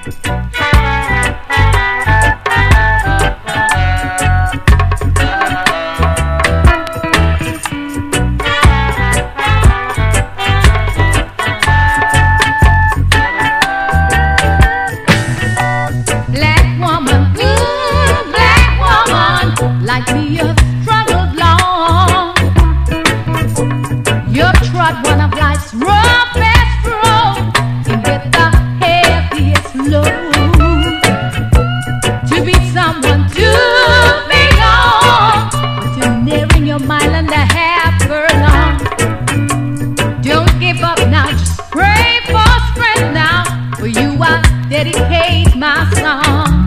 Like me, you struggled long. You trod one of life's roughest roads and with the heaviest load. To be someone to belong, but you're nearing your mile and a half furlong. Don't give up now, just pray for strength now. For you, I dedicate my song.